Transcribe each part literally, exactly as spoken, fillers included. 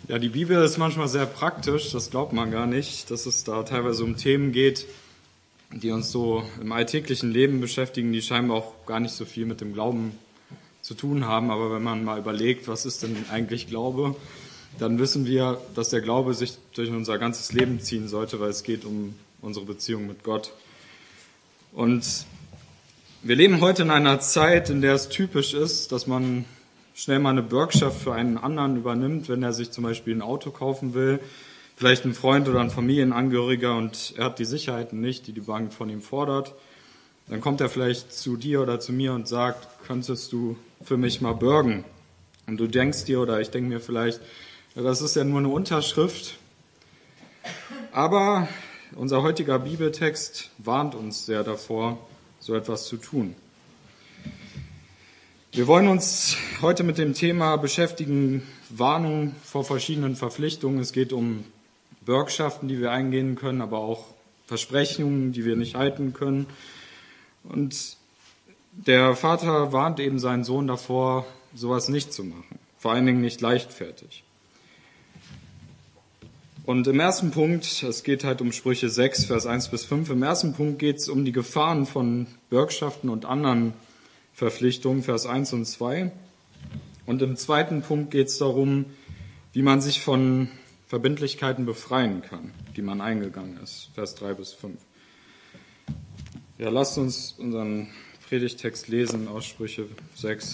Ja, die Bibel ist manchmal sehr praktisch, das glaubt man gar nicht, dass es da teilweise um Themen geht, die uns so im alltäglichen Leben beschäftigen, die scheinbar auch gar nicht so viel mit dem Glauben zu tun haben. Aber wenn man mal überlegt, was ist denn eigentlich Glaube, dann wissen wir, dass der Glaube sich durch unser ganzes Leben ziehen sollte, weil es geht um unsere Beziehung mit Gott. Und wir leben heute in einer Zeit, in der es typisch ist, dass man schnell mal eine Bürgschaft für einen anderen übernimmt, wenn er sich zum Beispiel ein Auto kaufen will, vielleicht ein Freund oder ein Familienangehöriger und er hat die Sicherheiten nicht, die die Bank von ihm fordert. Dann kommt er vielleicht zu dir oder zu mir und sagt, könntest du für mich mal bürgen? Und du denkst dir oder ich denke mir vielleicht, ja, das ist ja nur eine Unterschrift. Aber unser heutiger Bibeltext warnt uns sehr davor, so etwas zu tun. Wir wollen uns heute mit dem Thema beschäftigen, Warnung vor verschiedenen Verpflichtungen. Es geht um Bürgschaften, die wir eingehen können, aber auch Versprechungen, die wir nicht halten können. Und der Vater warnt eben seinen Sohn davor, sowas nicht zu machen, vor allen Dingen nicht leichtfertig. Und im ersten Punkt, es geht halt um Sprüche sechs, Vers eins bis fünf, im ersten Punkt geht es um die Gefahren von Bürgschaften und anderen Verpflichtungen, Vers eins und zwei. Und im zweiten Punkt geht es darum, wie man sich von Verbindlichkeiten befreien kann, die man eingegangen ist, Vers drei bis fünf. Ja, lasst uns unseren Predigtext lesen aus Sprüche sechs,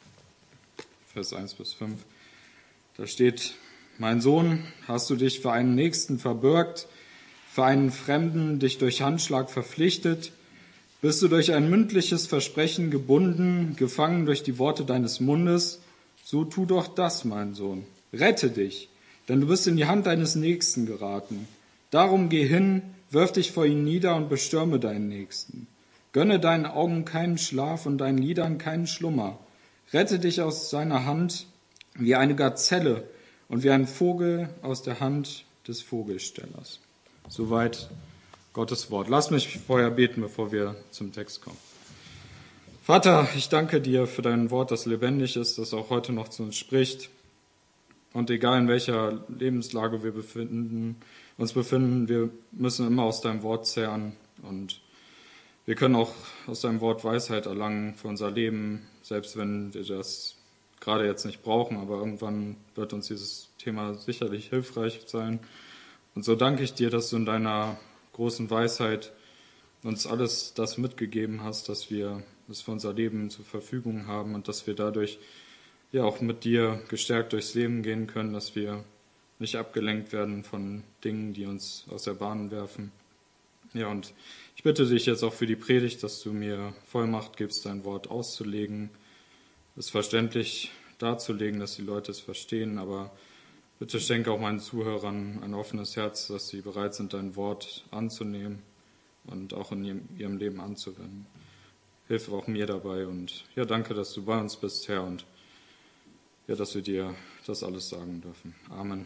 Vers eins bis fünf. Da steht: Mein Sohn, hast du dich für einen Nächsten verbürgt, für einen Fremden dich durch Handschlag verpflichtet? Bist du durch ein mündliches Versprechen gebunden, gefangen durch die Worte deines Mundes? So tu doch das, mein Sohn. Rette dich, denn du bist in die Hand deines Nächsten geraten. Darum geh hin, wirf dich vor ihn nieder und bestürme deinen Nächsten. Gönne deinen Augen keinen Schlaf und deinen Lidern keinen Schlummer. Rette dich aus seiner Hand wie eine Gazelle und wie ein Vogel aus der Hand des Vogelstellers. Soweit Gottes Wort. Lass mich vorher beten, bevor wir zum Text kommen. Vater, ich danke dir für dein Wort, das lebendig ist, das auch heute noch zu uns spricht. Und egal in welcher Lebenslage wir befinden, uns befinden, wir müssen immer aus deinem Wort zehren. Und wir können auch aus deinem Wort Weisheit erlangen für unser Leben, selbst wenn wir das gerade jetzt nicht brauchen. Aber irgendwann wird uns dieses Thema sicherlich hilfreich sein. Und so danke ich dir, dass du in deiner großen Weisheit uns alles das mitgegeben hast, dass wir das für unser Leben zur Verfügung haben und dass wir dadurch ja auch mit dir gestärkt durchs Leben gehen können, dass wir nicht abgelenkt werden von Dingen, die uns aus der Bahn werfen. Ja, und ich bitte dich jetzt auch für die Predigt, dass du mir Vollmacht gibst, dein Wort auszulegen, es verständlich darzulegen, dass die Leute es verstehen, aber bitte schenke auch meinen Zuhörern ein offenes Herz, dass sie bereit sind, dein Wort anzunehmen und auch in ihrem Leben anzuwenden. Hilf auch mir dabei und ja, danke, dass du bei uns bist, Herr, und ja, dass wir dir das alles sagen dürfen. Amen.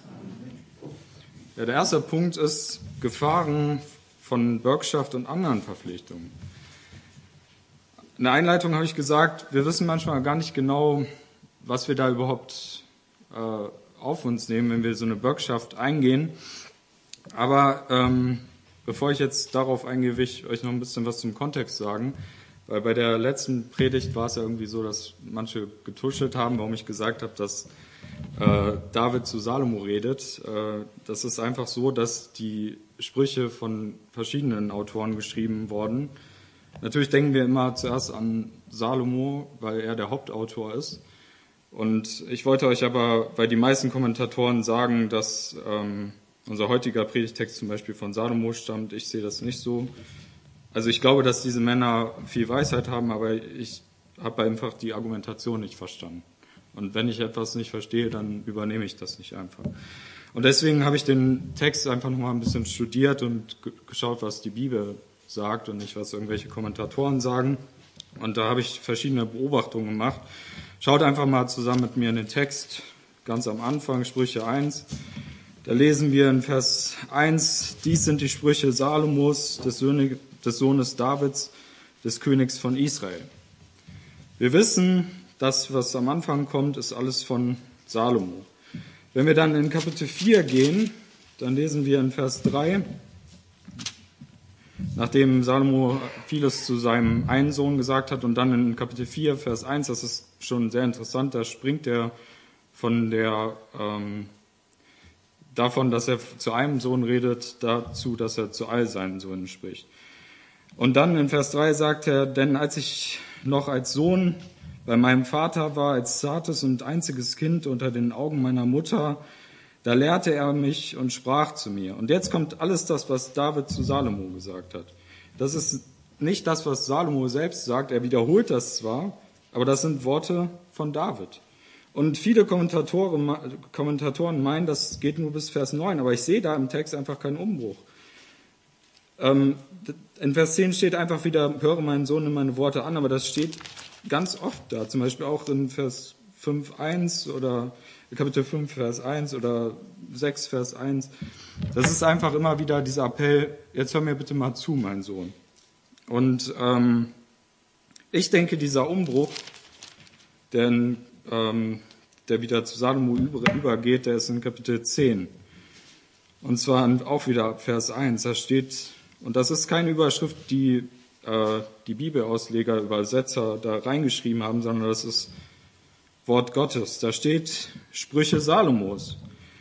Ja, der erste Punkt ist Gefahren von Bürgschaft und anderen Verpflichtungen. In der Einleitung habe ich gesagt, wir wissen manchmal gar nicht genau, was wir da überhaupt äh, auf uns nehmen, wenn wir so eine Bürgschaft eingehen. Aber ähm, bevor ich jetzt darauf eingehe, will ich euch noch ein bisschen was zum Kontext sagen. Weil bei der letzten Predigt war es ja irgendwie so, dass manche getuschelt haben, warum ich gesagt habe, dass äh, David zu Salomo redet. Äh, das ist einfach so, dass die Sprüche von verschiedenen Autoren geschrieben wurden. Natürlich denken wir immer zuerst an Salomo, weil er der Hauptautor ist. Und ich wollte euch aber, weil die meisten Kommentatoren sagen, dass ähm, unser heutiger Predigtext zum Beispiel von Salomo stammt, ich sehe das nicht so. Also ich glaube, dass diese Männer viel Weisheit haben, aber ich habe einfach die Argumentation nicht verstanden. Und wenn ich etwas nicht verstehe, dann übernehme ich das nicht einfach. Und deswegen habe ich den Text einfach nochmal ein bisschen studiert und geschaut, was die Bibel sagt und nicht, was irgendwelche Kommentatoren sagen. Und da habe ich verschiedene Beobachtungen gemacht. Schaut einfach mal zusammen mit mir in den Text, ganz am Anfang, Sprüche eins. Da lesen wir in Vers eins, dies sind die Sprüche Salomos, des, Söhne, des Sohnes Davids, des Königs von Israel. Wir wissen, das, was am Anfang kommt, ist alles von Salomo. Wenn wir dann in Kapitel vier gehen, dann lesen wir in Vers drei, nachdem Salomo vieles zu seinem einen Sohn gesagt hat, und dann in Kapitel vier, Vers eins, das ist schon sehr interessant, da springt er von der, ähm, davon, dass er zu einem Sohn redet, dazu, dass er zu all seinen Söhnen spricht. Und dann in Vers drei sagt er, denn als ich noch als Sohn bei meinem Vater war, als zartes und einziges Kind unter den Augen meiner Mutter, da lehrte er mich und sprach zu mir. Und jetzt kommt alles das, was David zu Salomo gesagt hat. Das ist nicht das, was Salomo selbst sagt, er wiederholt das zwar, aber das sind Worte von David. Und viele Kommentatoren, Kommentatoren meinen, das geht nur bis Vers neun, aber ich sehe da im Text einfach keinen Umbruch. Ähm, in Vers zehn steht einfach wieder, höre meinen Sohn in meine Worte an, aber das steht ganz oft da, zum Beispiel auch in Vers fünf, eins oder Kapitel fünf, Vers eins oder sechs, Vers eins. Das ist einfach immer wieder dieser Appell, jetzt hör mir bitte mal zu, mein Sohn. Und ähm, ich denke, dieser Umbruch, denn ähm, der wieder zu Salomo über, übergeht, der ist in Kapitel zehn. Und zwar auch wieder ab Vers eins. Da steht, und das ist keine Überschrift, die äh, die Bibelausleger, Übersetzer da reingeschrieben haben, sondern das ist Wort Gottes. Da steht Sprüche Salomos.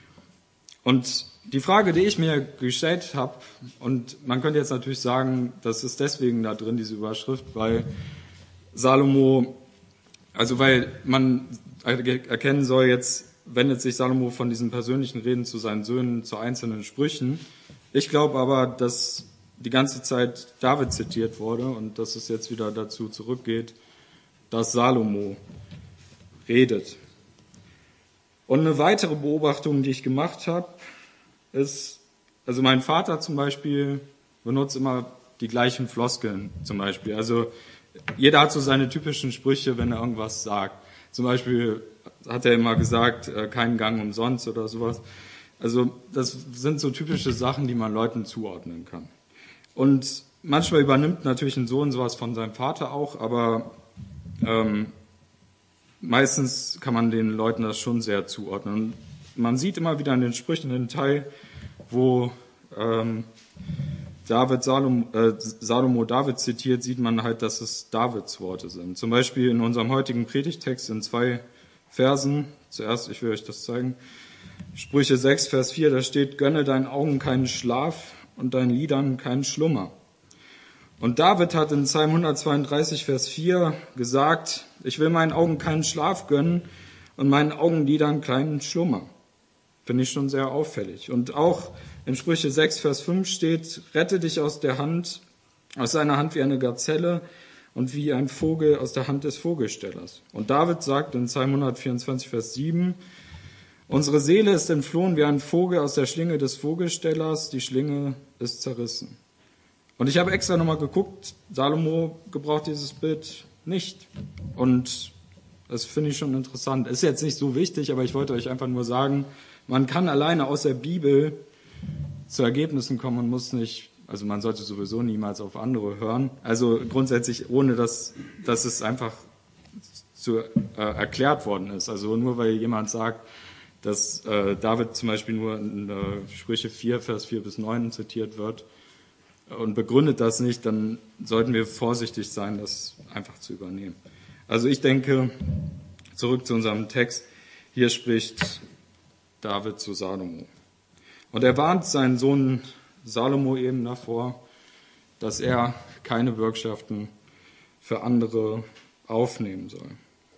Und die Frage, die ich mir gestellt habe, und man könnte jetzt natürlich sagen, das ist deswegen da drin, diese Überschrift, weil Salomo, also weil man erkennen soll, jetzt wendet sich Salomo von diesen persönlichen Reden zu seinen Söhnen zu einzelnen Sprüchen. Ich glaube aber, dass die ganze Zeit David zitiert wurde und dass es jetzt wieder dazu zurückgeht, dass Salomo redet. Und eine weitere Beobachtung, die ich gemacht habe, ist, also mein Vater zum Beispiel benutzt immer die gleichen Floskeln zum Beispiel. Also jeder hat so seine typischen Sprüche, wenn er irgendwas sagt. Zum Beispiel hat er immer gesagt, äh, kein Gang umsonst oder sowas. Also das sind so typische Sachen, die man Leuten zuordnen kann. Und manchmal übernimmt natürlich ein Sohn sowas von seinem Vater auch, aber ähm, meistens kann man den Leuten das schon sehr zuordnen. Und man sieht immer wieder in den Sprüchen den Teil, wo ähm, David Salomo, äh, Salomo David zitiert, sieht man halt, dass es Davids Worte sind. Zum Beispiel in unserem heutigen Predigtext in zwei Versen. Zuerst, ich will euch das zeigen. Sprüche sechs, Vers vier, da steht, gönne deinen Augen keinen Schlaf und deinen Lidern keinen Schlummer. Und David hat in Psalm hundertzweiunddreißig, Vers vier gesagt, ich will meinen Augen keinen Schlaf gönnen und meinen Augenlidern keinen Schlummer. Finde ich schon sehr auffällig. Und auch in Sprüche sechs, Vers fünf steht, rette dich aus der Hand, aus seiner Hand wie eine Gazelle und wie ein Vogel aus der Hand des Vogelstellers. Und David sagt in Psalm hundertvierundzwanzig, Vers sieben, unsere Seele ist entflohen wie ein Vogel aus der Schlinge des Vogelstellers, die Schlinge ist zerrissen. Und ich habe extra nochmal geguckt, Salomo gebraucht dieses Bild nicht. Und das finde ich schon interessant. Ist jetzt nicht so wichtig, aber ich wollte euch einfach nur sagen, man kann alleine aus der Bibel zu Ergebnissen kommen und muss nicht, also man sollte sowieso niemals auf andere hören. Also grundsätzlich ohne, dass, dass es einfach zu, äh, erklärt worden ist. Also nur weil jemand sagt, dass äh, David zum Beispiel nur in äh, Sprüche vier, Vers vier bis neun zitiert wird und begründet das nicht, dann sollten wir vorsichtig sein, das einfach zu übernehmen. Also ich denke, zurück zu unserem Text, hier spricht David zu Salomo. Und er warnt seinen Sohn Salomo eben davor, dass er keine Bürgschaften für andere aufnehmen soll.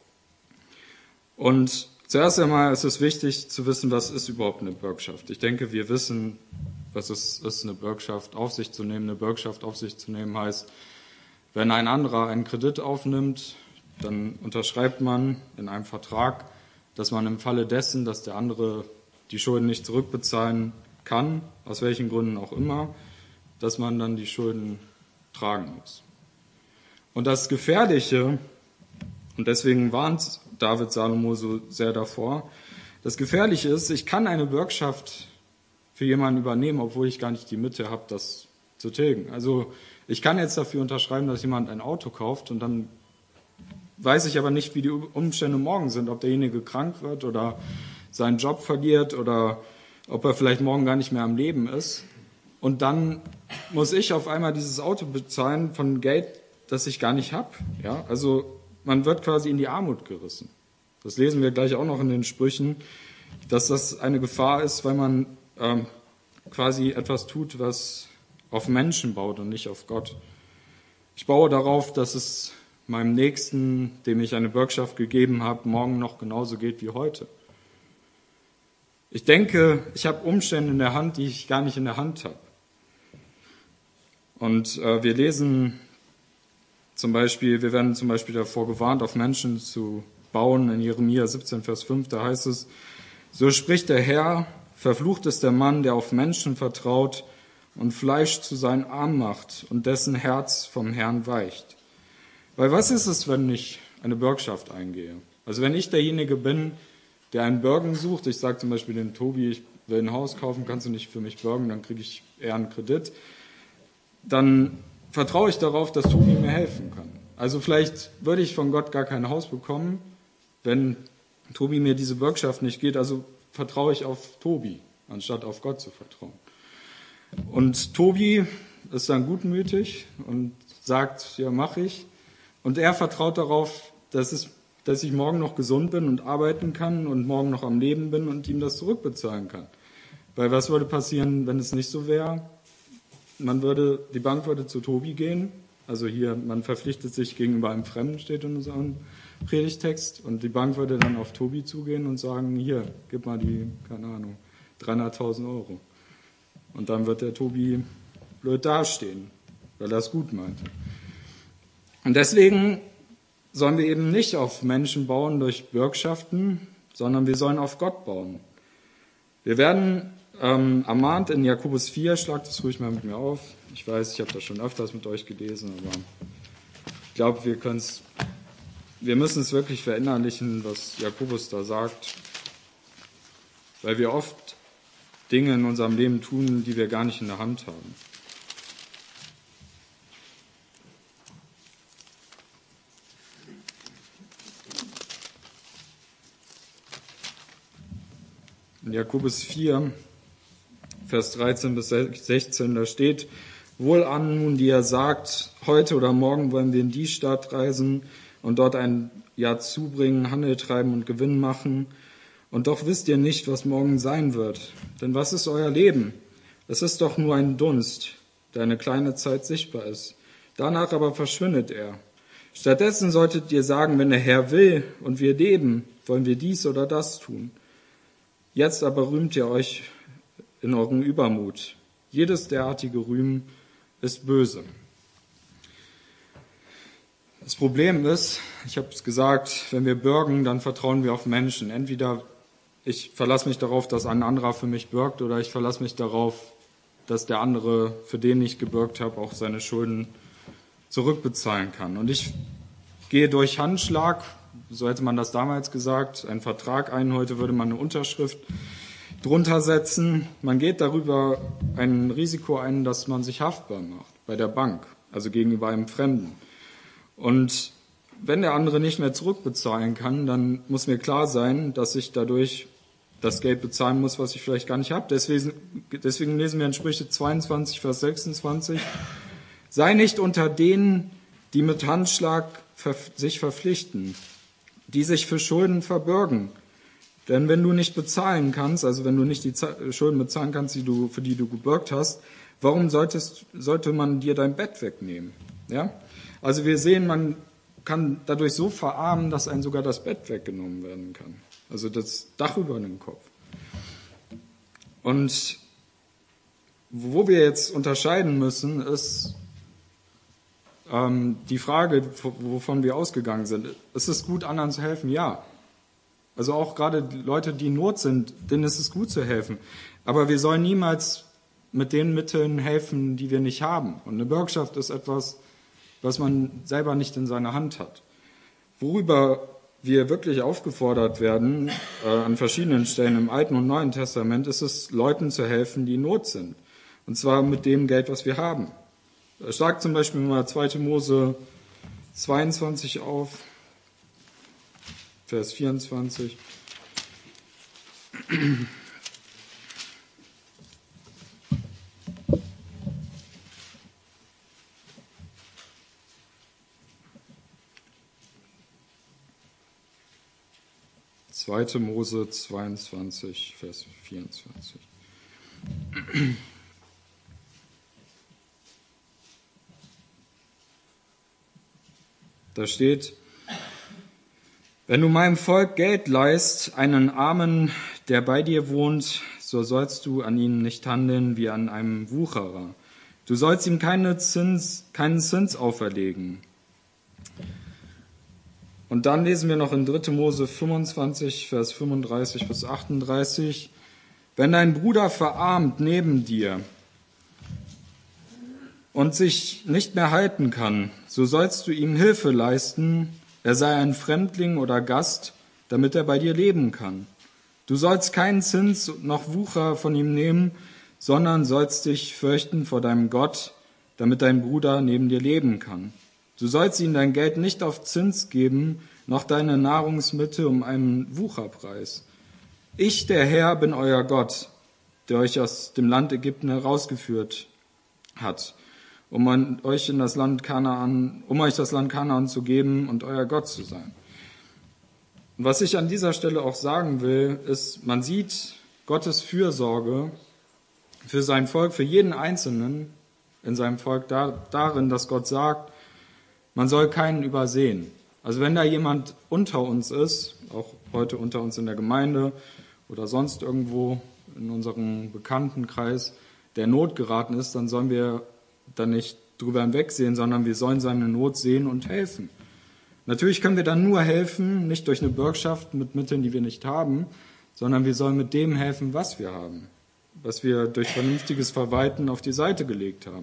Und zuerst einmal ist es wichtig zu wissen, was ist überhaupt eine Bürgschaft. Ich denke, wir wissen, was es ist, eine Bürgschaft auf sich zu nehmen. Eine Bürgschaft auf sich zu nehmen heißt, wenn ein anderer einen Kredit aufnimmt, dann unterschreibt man in einem Vertrag, dass man im Falle dessen, dass der andere die Schulden nicht zurückbezahlen kann, aus welchen Gründen auch immer, dass man dann die Schulden tragen muss. Und das Gefährliche, und deswegen warnt David Salomo so sehr davor, das Gefährliche ist, ich kann eine Bürgschaft für jemanden übernehmen, obwohl ich gar nicht die Mitte habe, das zu tilgen. Also ich kann jetzt dafür unterschreiben, dass jemand ein Auto kauft und dann weiß ich aber nicht, wie die Umstände morgen sind, ob derjenige krank wird oder seinen Job verliert oder ob er vielleicht morgen gar nicht mehr am Leben ist. Und dann muss ich auf einmal dieses Auto bezahlen von Geld, das ich gar nicht habe. Ja, also man wird quasi in die Armut gerissen. Das lesen wir gleich auch noch in den Sprüchen, dass das eine Gefahr ist, weil man ähm, quasi etwas tut, was auf Menschen baut und nicht auf Gott. Ich baue darauf, dass es meinem Nächsten, dem ich eine Bürgschaft gegeben habe, morgen noch genauso geht wie heute. Ich denke, ich habe Umstände in der Hand, die ich gar nicht in der Hand habe. Und äh, wir lesen zum Beispiel, wir werden zum Beispiel davor gewarnt, auf Menschen zu bauen. In Jeremia siebzehn, Vers fünf, da heißt es, so spricht der Herr, verflucht ist der Mann, der auf Menschen vertraut und Fleisch zu seinen Armen macht und dessen Herz vom Herrn weicht. Weil was ist es, wenn ich eine Bürgschaft eingehe? Also wenn ich derjenige bin, der einen Bürgen sucht, ich sage zum Beispiel dem Tobi, ich will ein Haus kaufen, kannst du nicht für mich bürgen, dann kriege ich eher einen Kredit, dann vertraue ich darauf, dass Tobi mir helfen kann. Also vielleicht würde ich von Gott gar kein Haus bekommen, wenn Tobi mir diese Bürgschaft nicht geht, also vertraue ich auf Tobi, anstatt auf Gott zu vertrauen. Und Tobi ist dann gutmütig und sagt, ja, mache ich. Und er vertraut darauf, dass, es, dass ich morgen noch gesund bin und arbeiten kann und morgen noch am Leben bin und ihm das zurückbezahlen kann. Weil was würde passieren, wenn es nicht so wäre? Man würde, die Bank würde zu Tobi gehen. Also hier, man verpflichtet sich gegenüber einem Fremden, steht in unserem Predigtext. Und die Bank würde dann auf Tobi zugehen und sagen, hier, gib mal die, keine Ahnung, dreihunderttausend Euro. Und dann wird der Tobi blöd dastehen, weil er es gut meinte. Und deswegen sollen wir eben nicht auf Menschen bauen durch Bürgschaften, sondern wir sollen auf Gott bauen. Wir werden ähm, ermahnt in Jakobus vier, schlagt das ruhig mal mit mir auf. Ich weiß, ich habe das schon öfters mit euch gelesen, aber ich glaube, wir können's, wir müssen es wirklich verinnerlichen, was Jakobus da sagt, weil wir oft Dinge in unserem Leben tun, die wir gar nicht in der Hand haben. In Jakobus vier, Vers dreizehn bis sechzehn, da steht, wohlan nun, die er sagt, heute oder morgen wollen wir in die Stadt reisen und dort ein Jahr zubringen, Handel treiben und Gewinn machen. Und doch wisst ihr nicht, was morgen sein wird. Denn was ist euer Leben? Es ist doch nur ein Dunst, der eine kleine Zeit sichtbar ist. Danach aber verschwindet er. Stattdessen solltet ihr sagen, wenn der Herr will und wir leben, wollen wir dies oder das tun. Jetzt aber rühmt ihr euch in eurem Übermut. Jedes derartige Rühmen ist böse. Das Problem ist, ich habe es gesagt, wenn wir bürgen, dann vertrauen wir auf Menschen. Entweder ich verlasse mich darauf, dass ein anderer für mich bürgt, oder ich verlasse mich darauf, dass der andere, für den ich gebürgt habe, auch seine Schulden zurückbezahlen kann. Und ich gehe durch Handschlag, so hätte man das damals gesagt, einen Vertrag ein. Heute würde man eine Unterschrift drunter setzen. Man geht darüber ein Risiko ein, dass man sich haftbar macht bei der Bank, also gegenüber einem Fremden. Und wenn der andere nicht mehr zurückbezahlen kann, dann muss mir klar sein, dass ich dadurch das Geld bezahlen muss, was ich vielleicht gar nicht habe. Deswegen, deswegen lesen wir in Sprüche zweiundzwanzig, Vers sechsundzwanzig, sei nicht unter denen, die mit Handschlag sich verpflichten, die sich für Schulden verbürgen. Denn wenn du nicht bezahlen kannst, also wenn du nicht die Schulden bezahlen kannst, die du, für die du gebürgt hast, warum solltest, sollte man dir dein Bett wegnehmen? Ja? Also wir sehen, man kann dadurch so verarmen, dass einem sogar das Bett weggenommen werden kann. Also das Dach über den Kopf. Und wo wir jetzt unterscheiden müssen, ist ähm, die Frage, wovon wir ausgegangen sind. Ist es gut, anderen zu helfen? Ja. Also auch gerade Leute, die in Not sind, denen ist es gut zu helfen. Aber wir sollen niemals mit den Mitteln helfen, die wir nicht haben. Und eine Bürgschaft ist etwas, was man selber nicht in seiner Hand hat. Worüber wir wirklich aufgefordert werden, äh, an verschiedenen Stellen im Alten und Neuen Testament, ist es, Leuten zu helfen, die in Not sind. Und zwar mit dem Geld, was wir haben. Schlag zum Beispiel mal zweite Mose zweiundzwanzig auf, Vers vierundzwanzig. zweite Mose zweiundzwanzig, Vers vierundzwanzig. Da steht: Wenn du meinem Volk Geld leihst, einen Armen, der bei dir wohnt, so sollst du an ihm nicht handeln wie an einem Wucherer. Du sollst ihm keine Zins, keinen Zins auferlegen. Und dann lesen wir noch in dritte Mose fünfundzwanzig, Vers fünfunddreißig bis achtunddreißig. Wenn dein Bruder verarmt neben dir und sich nicht mehr halten kann, so sollst du ihm Hilfe leisten, er sei ein Fremdling oder Gast, damit er bei dir leben kann. Du sollst keinen Zins noch Wucher von ihm nehmen, sondern sollst dich fürchten vor deinem Gott, damit dein Bruder neben dir leben kann. Du sollst ihm dein Geld nicht auf Zins geben, noch deine Nahrungsmittel um einen Wucherpreis. Ich, der Herr, bin euer Gott, der euch aus dem Land Ägypten herausgeführt hat, um an, euch in das Land Kanaan, um euch das Land Kanaan zu geben und euer Gott zu sein. Und was ich an dieser Stelle auch sagen will, ist, man sieht Gottes Fürsorge für sein Volk, für jeden Einzelnen in seinem Volk da, darin, dass Gott sagt, man soll keinen übersehen. Also wenn da jemand unter uns ist, auch heute unter uns in der Gemeinde oder sonst irgendwo in unserem Bekanntenkreis, der in Not geraten ist, dann sollen wir da nicht drüber hinwegsehen, sondern wir sollen seine Not sehen und helfen. Natürlich können wir dann nur helfen, nicht durch eine Bürgschaft mit Mitteln, die wir nicht haben, sondern wir sollen mit dem helfen, was wir haben, was wir durch vernünftiges Verwalten auf die Seite gelegt haben.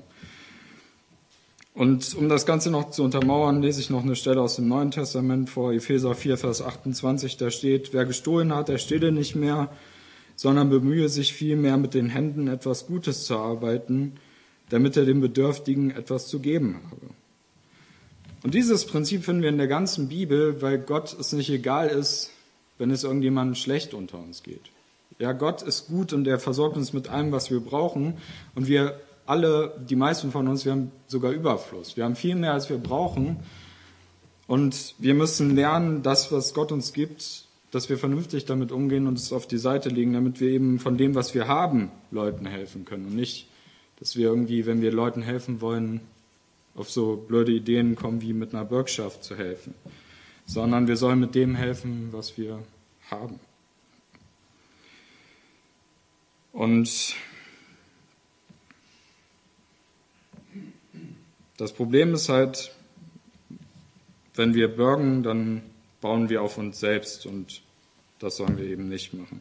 Und um das Ganze noch zu untermauern, lese ich noch eine Stelle aus dem Neuen Testament vor, Epheser vier, Vers achtundzwanzig, da steht: Wer gestohlen hat, der stehle nicht mehr, sondern bemühe sich vielmehr mit den Händen etwas Gutes zu arbeiten, damit er dem Bedürftigen etwas zu geben habe. Und dieses Prinzip finden wir in der ganzen Bibel, weil Gott es nicht egal ist, wenn es irgendjemandem schlecht unter uns geht. Ja, Gott ist gut und er versorgt uns mit allem, was wir brauchen. Und wir alle, die meisten von uns, wir haben sogar Überfluss. Wir haben viel mehr, als wir brauchen. Und wir müssen lernen, das, was Gott uns gibt, dass wir vernünftig damit umgehen und es auf die Seite legen, damit wir eben von dem, was wir haben, Leuten helfen können. Und nicht, dass wir irgendwie, wenn wir Leuten helfen wollen, auf so blöde Ideen kommen, wie mit einer Bürgschaft zu helfen. Sondern wir sollen mit dem helfen, was wir haben. Und das Problem ist halt, wenn wir bürgen, dann bauen wir auf uns selbst und das sollen wir eben nicht machen.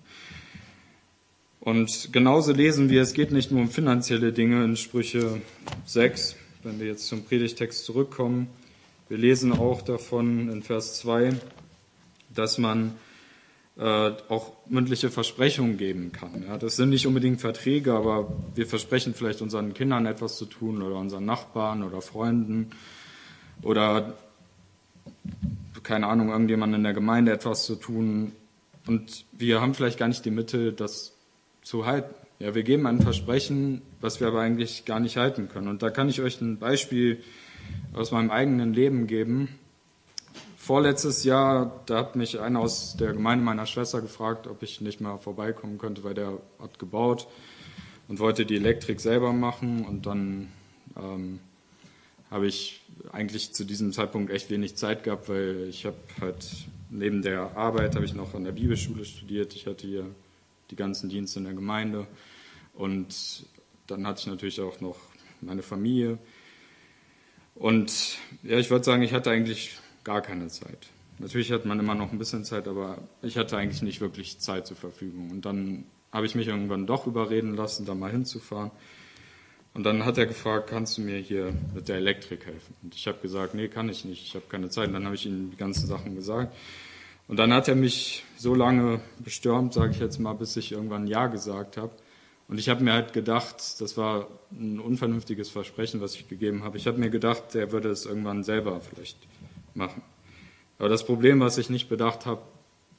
Und genauso lesen wir, es geht nicht nur um finanzielle Dinge in Sprüche sechs, wenn wir jetzt zum Predigtext zurückkommen. Wir lesen auch davon in Vers zwei, dass man äh, auch mündliche Versprechungen geben kann. Ja, das sind nicht unbedingt Verträge, aber wir versprechen vielleicht unseren Kindern etwas zu tun oder unseren Nachbarn oder Freunden oder, keine Ahnung, irgendjemandem in der Gemeinde etwas zu tun. Und wir haben vielleicht gar nicht die Mittel, das zu halten. Ja, wir geben ein Versprechen, was wir aber eigentlich gar nicht halten können. Und da kann ich euch ein Beispiel aus meinem eigenen Leben geben. Vorletztes Jahr, da hat mich einer aus der Gemeinde meiner Schwester gefragt, ob ich nicht mal vorbeikommen könnte, weil der hat gebaut und wollte die Elektrik selber machen. Und dann ähm, habe ich eigentlich zu diesem Zeitpunkt echt wenig Zeit gehabt, weil ich habe halt neben der Arbeit habe ich noch an der Bibelschule studiert. Ich hatte hier die ganzen Dienste in der Gemeinde und dann hatte ich natürlich auch noch meine Familie. Und ja, ich würde sagen, ich hatte eigentlich gar keine Zeit. Natürlich hat man immer noch ein bisschen Zeit, aber ich hatte eigentlich nicht wirklich Zeit zur Verfügung. Und dann habe ich mich irgendwann doch überreden lassen, da mal hinzufahren. Und dann hat er gefragt, kannst du mir hier mit der Elektrik helfen? Und ich habe gesagt, nee, kann ich nicht, ich habe keine Zeit. Und dann habe ich ihm die ganzen Sachen gesagt. Und dann hat er mich so lange bestürmt, sage ich jetzt mal, bis ich irgendwann Ja gesagt habe. Und ich habe mir halt gedacht, das war ein unvernünftiges Versprechen, was ich gegeben habe. Ich habe mir gedacht, er würde es irgendwann selber vielleicht machen. Aber das Problem, was ich nicht bedacht habe,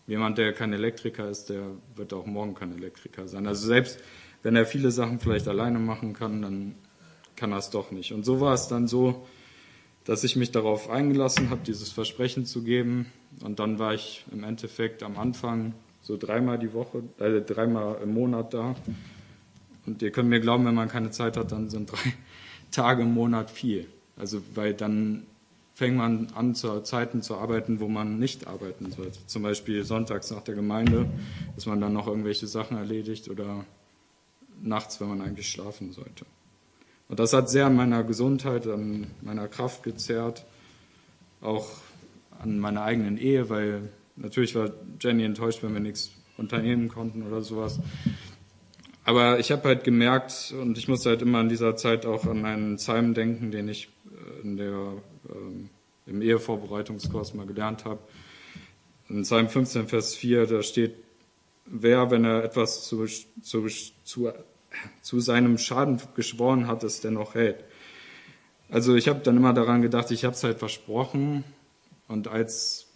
jemand, der kein Elektriker ist, der wird auch morgen kein Elektriker sein. Also selbst wenn er viele Sachen vielleicht alleine machen kann, dann kann er es doch nicht. Und so war es dann so, dass ich mich darauf eingelassen habe, dieses Versprechen zu geben. Und dann war ich im Endeffekt am Anfang so dreimal die Woche, äh, dreimal im Monat da. Und ihr könnt mir glauben, wenn man keine Zeit hat, dann sind drei Tage im Monat viel. Also weil dann fängt man an, zu Zeiten zu arbeiten, wo man nicht arbeiten sollte. Zum Beispiel sonntags nach der Gemeinde, dass man dann noch irgendwelche Sachen erledigt oder nachts, wenn man eigentlich schlafen sollte. Und das hat sehr an meiner Gesundheit, an meiner Kraft gezerrt, auch an meiner eigenen Ehe, weil natürlich war Jenny enttäuscht, wenn wir nichts unternehmen konnten oder sowas. Aber ich habe halt gemerkt, und ich musste halt immer in dieser Zeit auch an einen Psalm denken, den ich in der, ähm, im Ehevorbereitungskurs mal gelernt habe. In Psalm fünfzehn, Vers vier, da steht, wer, wenn er etwas zu, zu, zu, zu seinem Schaden geschworen hat, es dennoch hält. Also ich habe dann immer daran gedacht, ich habe es halt versprochen, und als,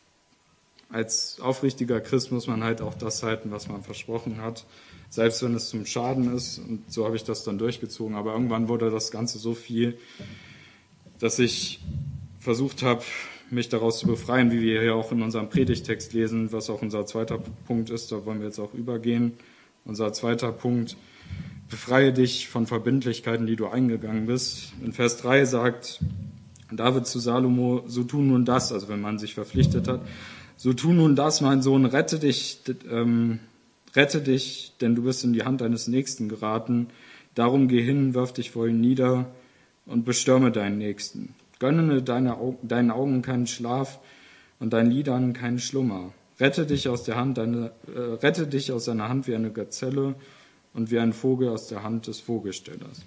als aufrichtiger Christ muss man halt auch das halten, was man versprochen hat, selbst wenn es zum Schaden ist, und so habe ich das dann durchgezogen. Aber irgendwann wurde das Ganze so viel, dass ich versucht habe, mich daraus zu befreien, wie wir hier auch in unserem Predigtext lesen, was auch unser zweiter Punkt ist, da wollen wir jetzt auch übergehen. Unser zweiter Punkt: Befreie dich von Verbindlichkeiten, die du eingegangen bist. In Vers drei sagt David zu Salomo, so tu nun das, also wenn man sich verpflichtet hat, so tu nun das, mein Sohn, rette dich, ähm, rette dich, denn du bist in die Hand deines Nächsten geraten. Darum geh hin, wirf dich vor ihn nieder und bestürme deinen Nächsten. Gönne deine, deinen Augen keinen Schlaf und deinen Lidern keinen Schlummer. Rette dich aus der Hand, deine, äh, rette dich aus seiner Hand wie eine Gazelle und wie ein Vogel aus der Hand des Vogelstellers.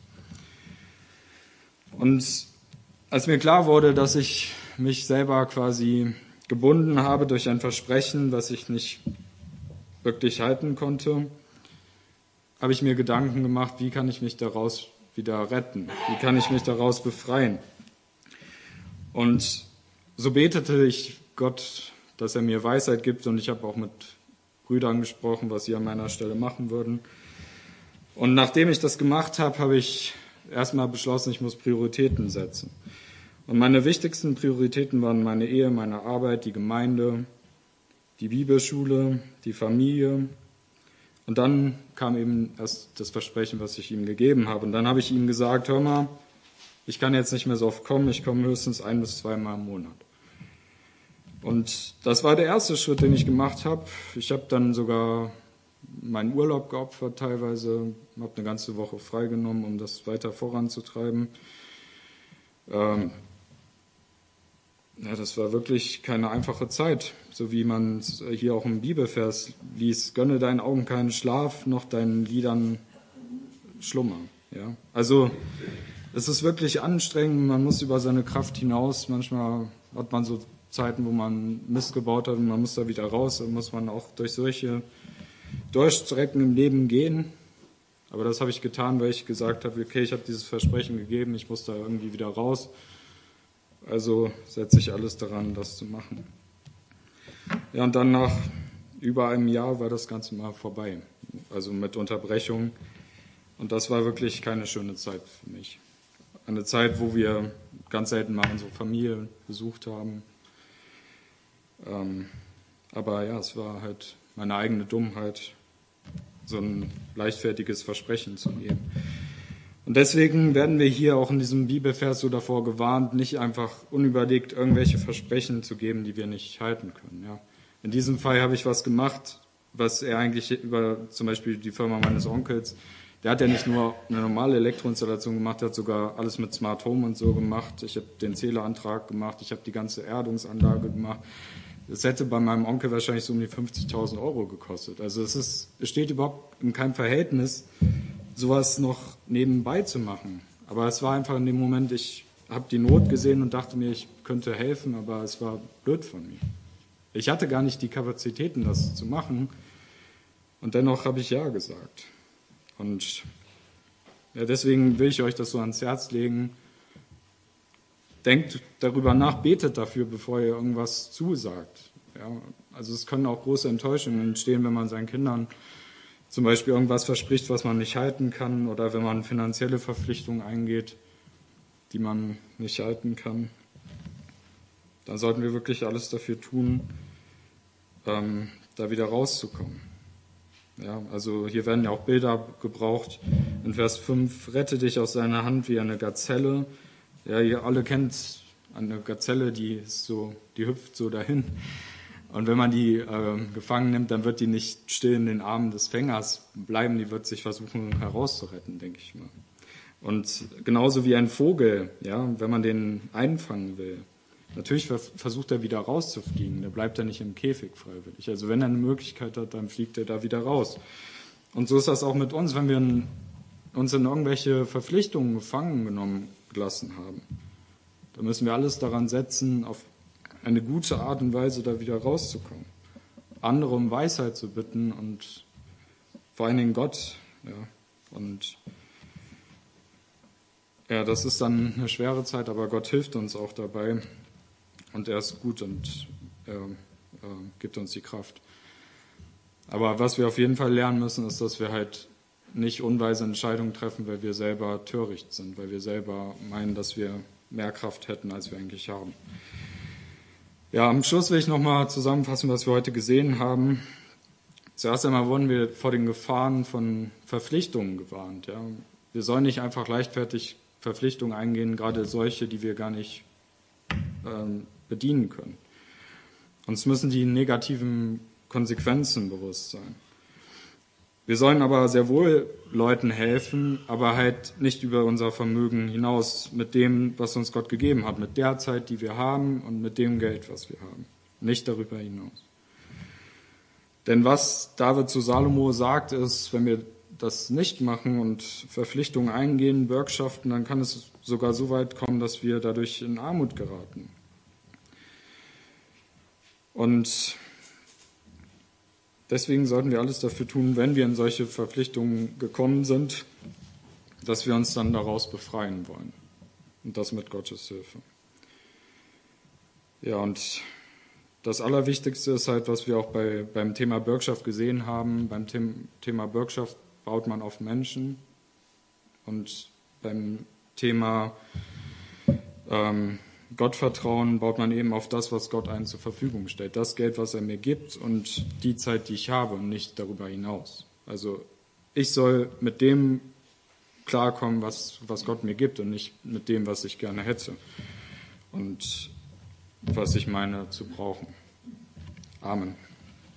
Und als mir klar wurde, dass ich mich selber quasi gebunden habe durch ein Versprechen, was ich nicht wirklich halten konnte, habe ich mir Gedanken gemacht, wie kann ich mich daraus wieder retten? Wie kann ich mich daraus befreien? Und so betete ich Gott, dass er mir Weisheit gibt, und ich habe auch mit Brüdern gesprochen, was sie an meiner Stelle machen würden. Und nachdem ich das gemacht habe, habe ich erstmal beschlossen, ich muss Prioritäten setzen. Und meine wichtigsten Prioritäten waren meine Ehe, meine Arbeit, die Gemeinde, die Bibelschule, die Familie. Und dann kam eben erst das Versprechen, was ich ihm gegeben habe. Und dann habe ich ihm gesagt, hör mal, ich kann jetzt nicht mehr so oft kommen, ich komme höchstens ein- bis zweimal im Monat. Und das war der erste Schritt, den ich gemacht habe. Ich habe dann sogar meinen Urlaub geopfert teilweise, habe eine ganze Woche freigenommen, um das weiter voranzutreiben. Ähm, ja, das war wirklich keine einfache Zeit, so wie man es hier auch im Bibelvers liest. Gönne deinen Augen keinen Schlaf, noch deinen Lidern Schlummer. Ja? Also es ist wirklich anstrengend, man muss über seine Kraft hinaus. Manchmal hat man so Zeiten, wo man Mist gebaut hat und man muss da wieder raus. Dann muss man auch durch solche Durchstrecken im Leben gehen. Aber das habe ich getan, weil ich gesagt habe, okay, ich habe dieses Versprechen gegeben, ich muss da irgendwie wieder raus. Also setze ich alles daran, das zu machen. Ja, und dann nach über einem Jahr war das Ganze mal vorbei. Also mit Unterbrechung. Und das war wirklich keine schöne Zeit für mich. Eine Zeit, wo wir ganz selten mal unsere Familie besucht haben. Ähm, aber ja, es war halt meine eigene Dummheit, so ein leichtfertiges Versprechen zu geben. Und deswegen werden wir hier auch in diesem Bibelvers so davor gewarnt, nicht einfach unüberlegt irgendwelche Versprechen zu geben, die wir nicht halten können. Ja. In diesem Fall habe ich was gemacht, was er eigentlich über zum Beispiel die Firma meines Onkels, der hat ja nicht nur eine normale Elektroinstallation gemacht, der hat sogar alles mit Smart Home und so gemacht. Ich habe den Zählerantrag gemacht, ich habe die ganze Erdungsanlage gemacht. Das hätte bei meinem Onkel wahrscheinlich so um die fünfzigtausend Euro gekostet. Also es ist, es steht überhaupt in keinem Verhältnis, sowas noch nebenbei zu machen. Aber es war einfach in dem Moment, ich habe die Not gesehen und dachte mir, ich könnte helfen, aber es war blöd von mir. Ich hatte gar nicht die Kapazitäten, das zu machen, und dennoch habe ich ja gesagt. Und ja, deswegen will ich euch das so ans Herz legen. Denkt darüber nach, betet dafür, bevor ihr irgendwas zusagt. Ja, Also es können auch große Enttäuschungen entstehen, wenn man seinen Kindern zum Beispiel irgendwas verspricht, was man nicht halten kann, oder wenn man finanzielle Verpflichtungen eingeht, die man nicht halten kann. Dann sollten wir wirklich alles dafür tun, ähm, da wieder rauszukommen. Ja, also hier werden ja auch Bilder gebraucht. In Vers fünf, rette dich aus seiner Hand wie eine Gazelle. Ja, ihr alle kennt eine Gazelle, die ist so, die hüpft so dahin. Und wenn man die äh, gefangen nimmt, dann wird die nicht still in den Armen des Fängers bleiben, die wird sich versuchen herauszuretten, denke ich mal. Und genauso wie ein Vogel, ja, wenn man den einfangen will, natürlich versucht er wieder rauszufliegen, der bleibt ja nicht im Käfig freiwillig. Also wenn er eine Möglichkeit hat, dann fliegt er da wieder raus. Und so ist das auch mit uns, wenn wir in, uns in irgendwelche Verpflichtungen gefangen genommen gelassen haben. Da müssen wir alles daran setzen, auf eine gute Art und Weise da wieder rauszukommen. Andere um Weisheit zu bitten und vor allen Dingen Gott. Ja, und ja, das ist dann eine schwere Zeit, aber Gott hilft uns auch dabei. Und er ist gut und er, er gibt uns die Kraft. Aber was wir auf jeden Fall lernen müssen, ist, dass wir halt nicht unweise Entscheidungen treffen, weil wir selber töricht sind, weil wir selber meinen, dass wir mehr Kraft hätten, als wir eigentlich haben. Ja, am Schluss will ich nochmal zusammenfassen, was wir heute gesehen haben. Zuerst einmal wurden wir vor den Gefahren von Verpflichtungen gewarnt. Ja. Wir sollen nicht einfach leichtfertig Verpflichtungen eingehen, gerade solche, die wir gar nicht ähm, bedienen können. Uns müssen die negativen Konsequenzen bewusst sein. Wir sollen aber sehr wohl Leuten helfen, aber halt nicht über unser Vermögen hinaus, mit dem, was uns Gott gegeben hat, mit der Zeit, die wir haben und mit dem Geld, was wir haben. Nicht darüber hinaus. Denn was David zu Salomo sagt, ist, wenn wir das nicht machen und Verpflichtungen eingehen, Bürgschaften, dann kann es sogar so weit kommen, dass wir dadurch in Armut geraten. Und deswegen sollten wir alles dafür tun, wenn wir in solche Verpflichtungen gekommen sind, dass wir uns dann daraus befreien wollen. Und das mit Gottes Hilfe. Ja, und das Allerwichtigste ist halt, was wir auch bei, beim Thema Bürgschaft gesehen haben. Beim Thema Bürgschaft baut man auf Menschen. Und beim Thema ähm, Gottvertrauen baut man eben auf das, was Gott einem zur Verfügung stellt. Das Geld, was er mir gibt und die Zeit, die ich habe und nicht darüber hinaus. Also ich soll mit dem klarkommen, was, was Gott mir gibt und nicht mit dem, was ich gerne hätte und was ich meine zu brauchen. Amen.